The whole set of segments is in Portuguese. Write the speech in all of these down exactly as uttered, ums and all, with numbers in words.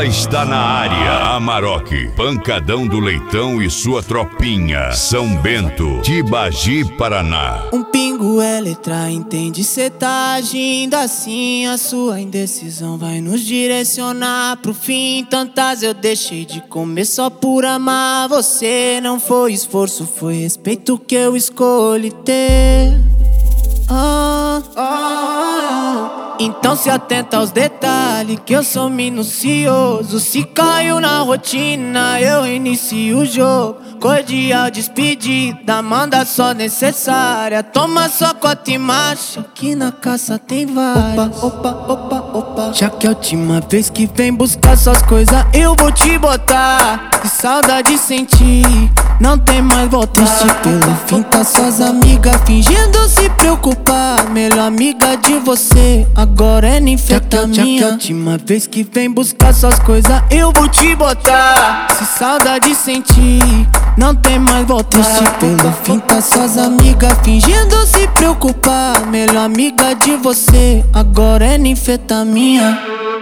Ela está na área. Amarok, Pancadão do Leitão e sua tropinha. São Bento, Tibagi, Paraná. Um pingo é letra, entende? Cê tá agindo assim. A sua indecisão vai nos direcionar pro fim. Tantas eu deixei de comer só por amar você. Não foi esforço, foi respeito que eu escolhi ter. Ah, ah, ah. Então se atenta aos detalhes, que eu sou minucioso. Se caiu na rotina, eu inicio o jogo. Cordial despedida, manda só necessária. Toma só cota e marcha, que na caça tem várias. Opa, opa, opa, opa. Já que é a última vez que vem buscar suas coisas, eu vou te botar. Que saudade sentir, não tem mais volta. Triste pelo fim, tá suas amigas fingindo se preocupar. Melhor amiga de você, agora é ninfetamina. Já que é a última vez que vem buscar suas coisas, eu vou te botar. Se saudade sentir, não tem mais volta. Triste pelo fim, tá suas amigas fingindo se preocupar. Melhor amiga de você, agora é ninfetamina.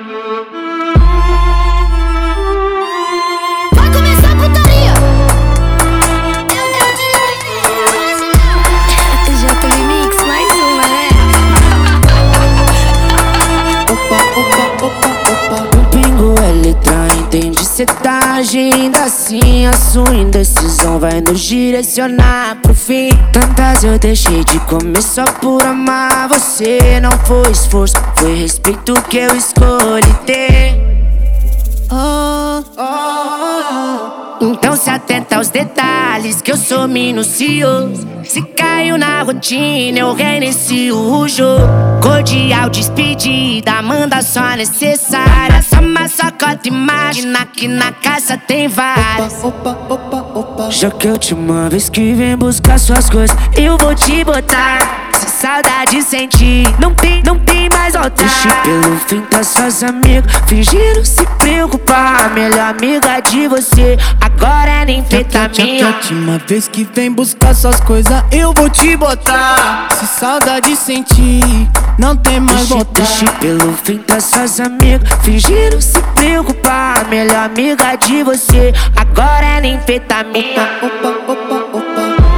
Cê tá agindo assim, a sua indecisão vai nos direcionar pro fim. Tantas eu deixei de comer só por amar você. Não foi esforço, foi respeito que eu escolhi ter. Oh, oh, oh. Então se atenta aos detalhes, que eu sou minucioso. Se caiu na rotina, eu reinicio o jogo. Cordial despedida, manda só necessária. Toma só cota e imagina que na casa tem várias. Opa, opa, opa, opa. Já que é a última vez que vem buscar suas coisas, eu vou te botar. Se saudade sentir, não tem, não tem mais volta. Triste pelo fim, tá suas amigas fingindo se preocupar. Melhor amiga de você, agora é ninfetamina. Já que é a última vez que vem buscar suas coisas, eu vou te botar. Se saudade sentir, não tem mais volta. Triste pelo fim, tá suas amigas fingindo se preocupar. Melhor amiga de você, agora é ninfetamina. Opa, opa, opa, opa.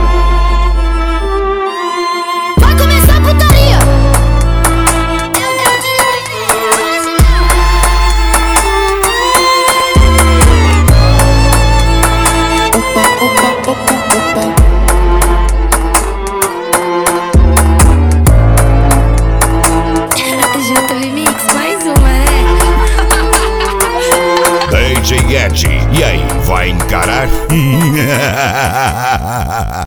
Vai começar a putaria. Opa, opa, opa, opa. J Remix, mais uma, né? D J Ed, e aí, vai encarar?